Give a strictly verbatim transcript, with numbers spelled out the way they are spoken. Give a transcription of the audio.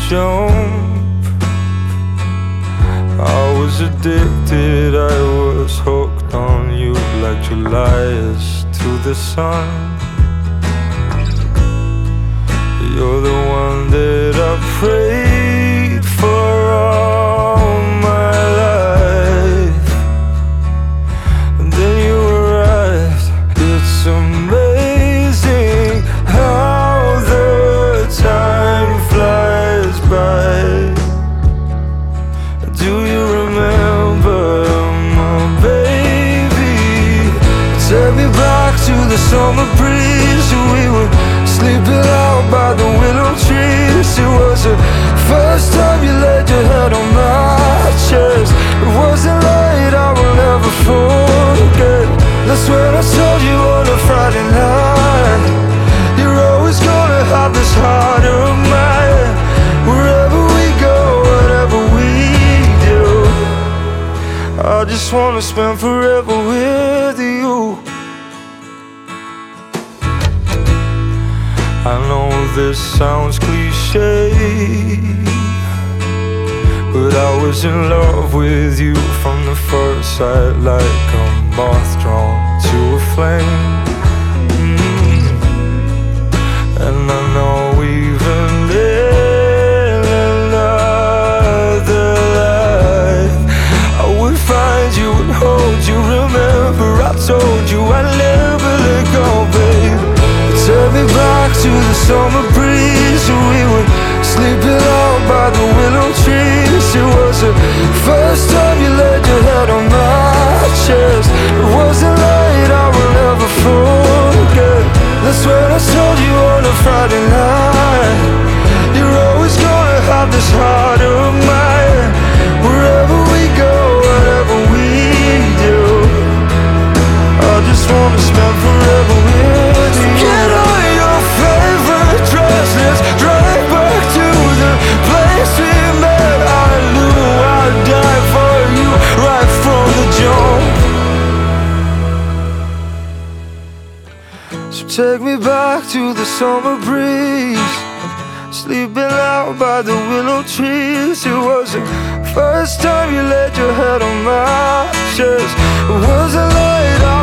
jump. I was addicted, I was hooked on you like July is to the sun. You're the one that I prayed for all my life, and then you arrived. It's amazing how the time flies by. Do you remember, my baby? Take me back to the summer breeze. We were sleeping out by the willow trees. It was the first time you laid your head on my chest. It wasn't light I will never forget. That's when I told you on a Friday night, you're always gonna have this heart of mine. Wherever we go, whatever we do, I just wanna spend forever with you. I know this sounds cliche, but I was in love with you from the first sight, like a moth drawn to a flame. mm. And I know even in another life I would find you and hold you. Remember I told you I'd never let go, babe. Take me back to the summer breeze. We were sleeping out by the willow trees. It was the first time you laid your head on my chest. It wasn't light I will never forget. That's when I told you on a Friday night, you're always gonna have this heart of mine. Wherever we go, whatever we do, I just wanna spend forever with you. Get on your favorite dress, let's drive back to the place we met. I knew I'd die for you right from the jump. So take me back to the summer breeze, sleeping out by the willow trees. It was the first time you laid your head on my chest. It wasn't light